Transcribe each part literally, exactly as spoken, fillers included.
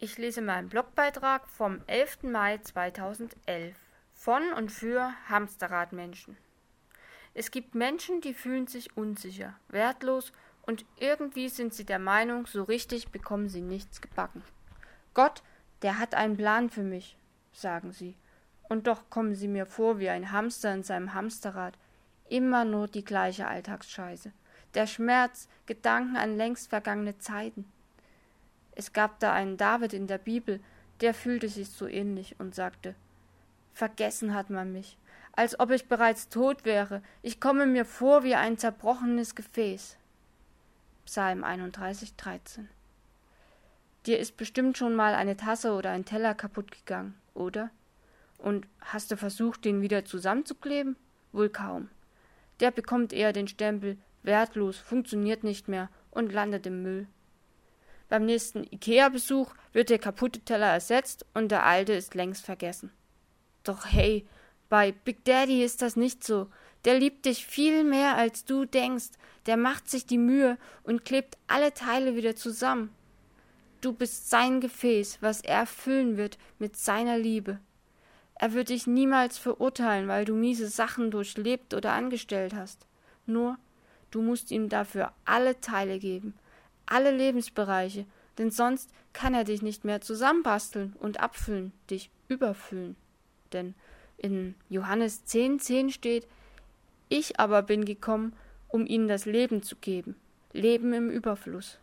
Ich lese meinen Blogbeitrag vom elften Mai zweitausendelf von und für Hamsterradmenschen. Es gibt Menschen, die fühlen sich unsicher, wertlos und irgendwie sind sie der Meinung, so richtig bekommen sie nichts gebacken. Gott, der hat einen Plan für mich, sagen sie. Und doch kommen sie mir vor wie ein Hamster in seinem Hamsterrad. Immer nur die gleiche Alltagsscheiße. Der Schmerz, Gedanken an längst vergangene Zeiten. Es gab da einen David in der Bibel, der fühlte sich so ähnlich und sagte: Vergessen hat man mich, als ob ich bereits tot wäre. Ich komme mir vor wie ein zerbrochenes Gefäß. Psalm einunddreißig, dreizehn. Dir ist bestimmt schon mal eine Tasse oder ein Teller kaputt gegangen, oder? Und hast du versucht, den wieder zusammenzukleben? Wohl kaum. Der bekommt eher den Stempel wertlos, funktioniert nicht mehr und landet im Müll. Beim nächsten Ikea-Besuch wird der kaputte Teller ersetzt und der alte ist längst vergessen. Doch hey, bei Big Daddy ist das nicht so. Der liebt dich viel mehr, als du denkst. Der macht sich die Mühe und klebt alle Teile wieder zusammen. Du bist sein Gefäß, was er füllen wird mit seiner Liebe. Er wird dich niemals verurteilen, weil du miese Sachen durchlebt oder angestellt hast. Nur, du musst ihm dafür alle Teile geben, alle Lebensbereiche, denn sonst kann er dich nicht mehr zusammenbasteln und abfüllen, dich überfüllen. Denn in Johannes zehn, zehn steht: Ich aber bin gekommen, um ihnen das Leben zu geben, Leben im Überfluss.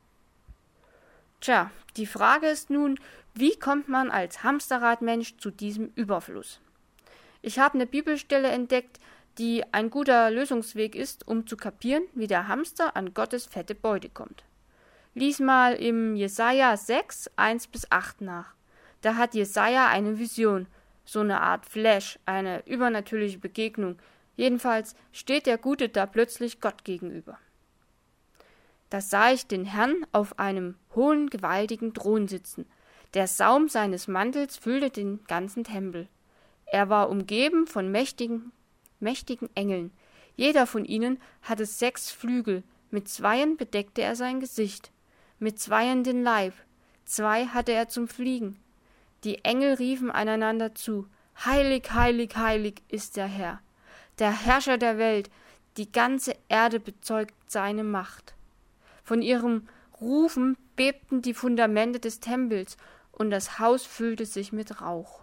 Tja, die Frage ist nun, wie kommt man als Hamsterradmensch zu diesem Überfluss? Ich habe eine Bibelstelle entdeckt, die ein guter Lösungsweg ist, um zu kapieren, wie der Hamster an Gottes fette Beute kommt. Lies mal im Jesaja sechs, eins bis acht nach. Da hat Jesaja eine Vision, so eine Art Flash, eine übernatürliche Begegnung. Jedenfalls steht der Gute da plötzlich Gott gegenüber. Da sah ich den Herrn auf einem hohen, gewaltigen Thron sitzen. Der Saum seines Mantels füllte den ganzen Tempel. Er war umgeben von mächtigen, mächtigen Engeln. Jeder von ihnen hatte sechs Flügel. Mit zweien bedeckte er sein Gesicht, mit zweien den Leib. Zwei hatte er zum Fliegen. Die Engel riefen einander zu: Heilig, heilig, heilig ist der Herr, der Herrscher der Welt. Die ganze Erde bezeugt seine Macht. Von ihrem Rufen bebten die Fundamente des Tempels und das Haus füllte sich mit Rauch.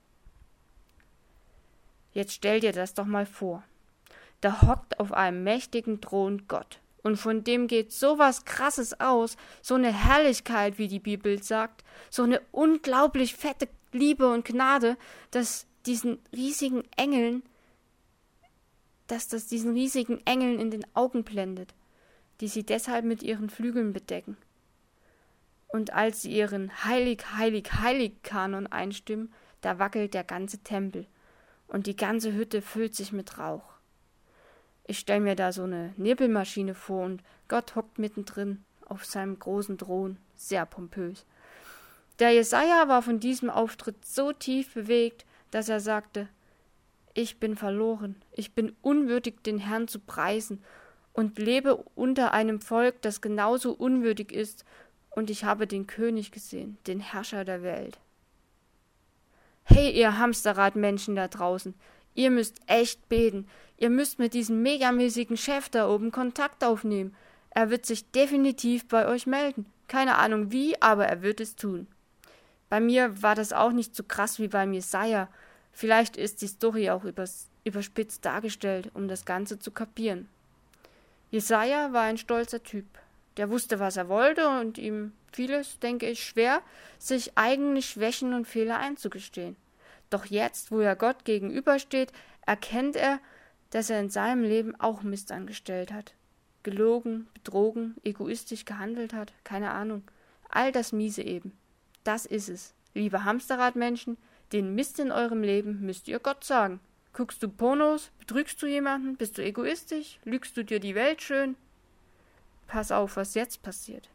Jetzt stell dir das doch mal vor. Da hockt auf einem mächtigen Thron Gott. Und von dem geht so was Krasses aus, so eine Herrlichkeit, wie die Bibel sagt, so eine unglaublich fette Liebe und Gnade, dass diesen riesigen Engeln, dass das diesen riesigen Engeln in den Augen blendet, die sie deshalb mit ihren Flügeln bedecken. Und als sie ihren Heilig, Heilig, Heilig-Kanon einstimmen, da wackelt der ganze Tempel und die ganze Hütte füllt sich mit Rauch. Ich stelle mir da so eine Nebelmaschine vor und Gott hockt mittendrin auf seinem großen Thron, sehr pompös. Der Jesaja war von diesem Auftritt so tief bewegt, dass er sagte: Ich bin verloren, ich bin unwürdig, den Herrn zu preisen und lebe unter einem Volk, das genauso unwürdig ist, und ich habe den König gesehen, den Herrscher der Welt. Hey, ihr Hamsterradmenschen da draußen, ihr müsst echt beten. Ihr müsst mit diesem megamäßigen Chef da oben Kontakt aufnehmen. Er wird sich definitiv bei euch melden. Keine Ahnung wie, aber er wird es tun. Bei mir war das auch nicht so krass wie beim Jesaja. Vielleicht ist die Story auch übers, überspitzt dargestellt, um das Ganze zu kapieren. Jesaja war ein stolzer Typ. Der wusste, was er wollte, und ihm fiel es, denke ich, schwer, sich eigene Schwächen und Fehler einzugestehen. Doch jetzt, wo er Gott gegenübersteht, erkennt er, dass er in seinem Leben auch Mist angestellt hat. Gelogen, betrogen, egoistisch gehandelt hat, keine Ahnung. All das Miese eben. Das ist es. Liebe Hamsterradmenschen, den Mist in eurem Leben müsst ihr Gott sagen. Guckst du Pornos? Betrügst du jemanden? Bist du egoistisch? Lügst du dir die Welt schön? Pass auf, was jetzt passiert.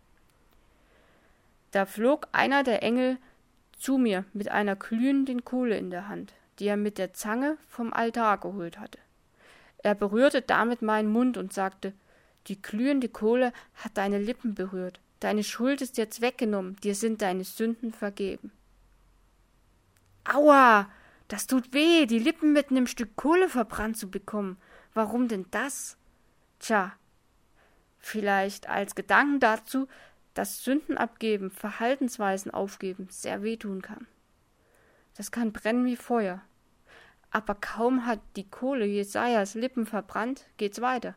Da flog einer der Engel zu mir mit einer glühenden Kohle in der Hand, die er mit der Zange vom Altar geholt hatte. Er berührte damit meinen Mund und sagte: Die glühende Kohle hat deine Lippen berührt. Deine Schuld ist jetzt weggenommen, dir sind deine Sünden vergeben. Aua, das tut weh, die Lippen mit einem Stück Kohle verbrannt zu bekommen. Warum denn das? Tja, vielleicht als Gedanken dazu, dass Sünden abgeben, Verhaltensweisen aufgeben sehr wehtun kann. Das kann brennen wie Feuer. Aber kaum hat die Kohle Jesajas Lippen verbrannt, geht's weiter.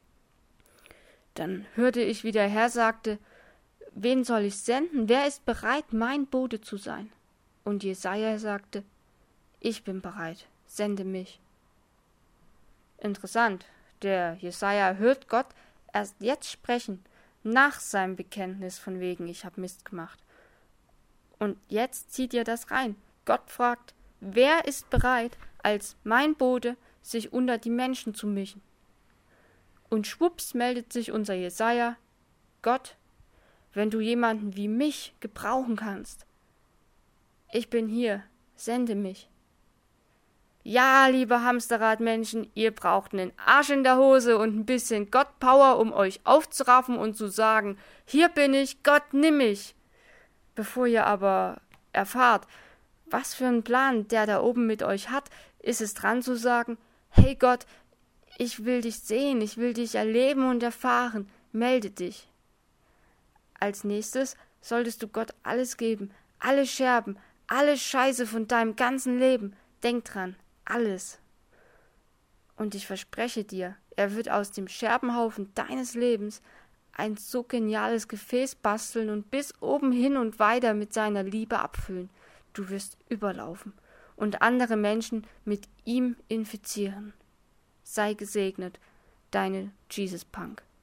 Dann hörte ich, wie der Herr sagte, wen soll ich senden? Wer ist bereit, mein Bote zu sein? Und Jesaja sagte, ich bin bereit, sende mich. Interessant, der Jesaja hört Gott erst jetzt sprechen, nach seinem Bekenntnis von wegen, ich habe Mist gemacht. Und jetzt zieht ihr das rein. Gott fragt, wer ist bereit, als mein Bote sich unter die Menschen zu mischen? Und schwupps meldet sich unser Jesaja, Gott, wenn du jemanden wie mich gebrauchen kannst, ich bin hier, sende mich. Ja, liebe Hamsterradmenschen, ihr braucht einen Arsch in der Hose und ein bisschen Gott-Power, um euch aufzuraffen und zu sagen, hier bin ich, Gott, nimm mich. Bevor ihr aber erfahrt, was für einen Plan der da oben mit euch hat, ist es dran zu sagen, hey Gott, ich will dich sehen, ich will dich erleben und erfahren, melde dich. Als nächstes solltest du Gott alles geben, alle Scherben, alle Scheiße von deinem ganzen Leben. Denk dran, alles. Und ich verspreche dir, er wird aus dem Scherbenhaufen deines Lebens ein so geniales Gefäß basteln und bis oben hin und weiter mit seiner Liebe abfüllen. Du wirst überlaufen und andere Menschen mit ihm infizieren. Sei gesegnet, deine Jesus Punk.